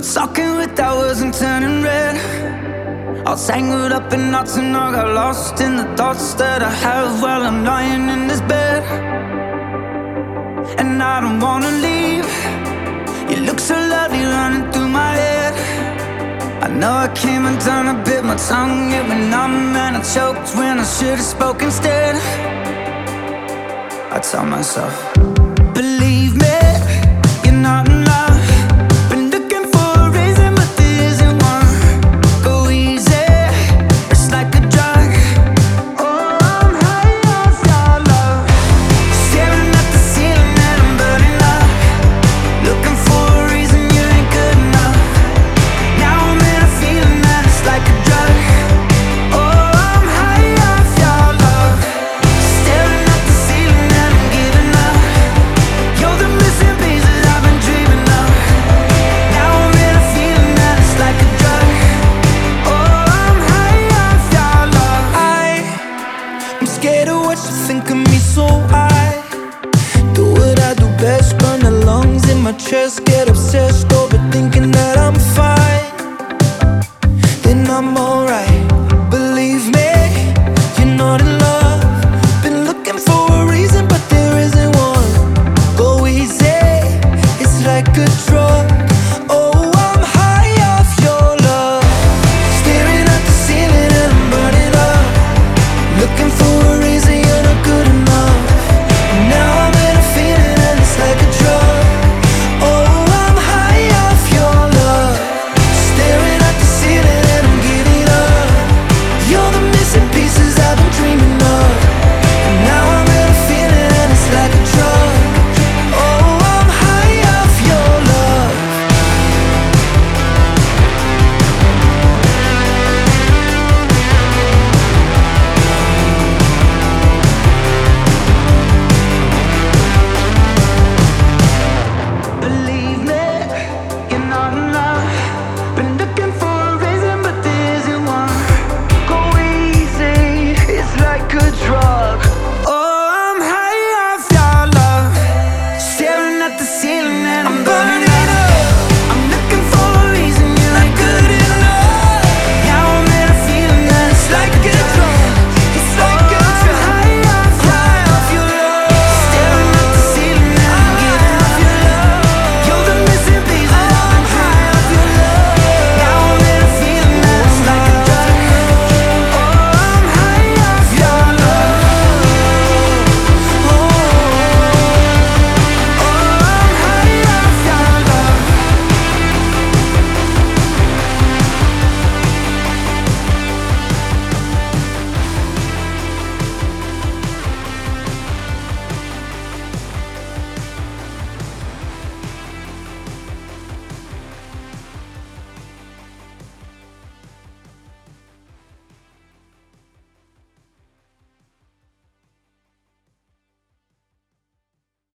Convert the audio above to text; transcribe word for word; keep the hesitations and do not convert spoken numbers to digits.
talking with hours and turning red. All tangled up in knots and I got lost in the thoughts that I have while I'm lying in this bed. And I don't wanna leave. You look so lovely running through my head. I know I came undone, I bit my tongue, it went numb and I choked when I should've spoken instead. I tell myself, believe me,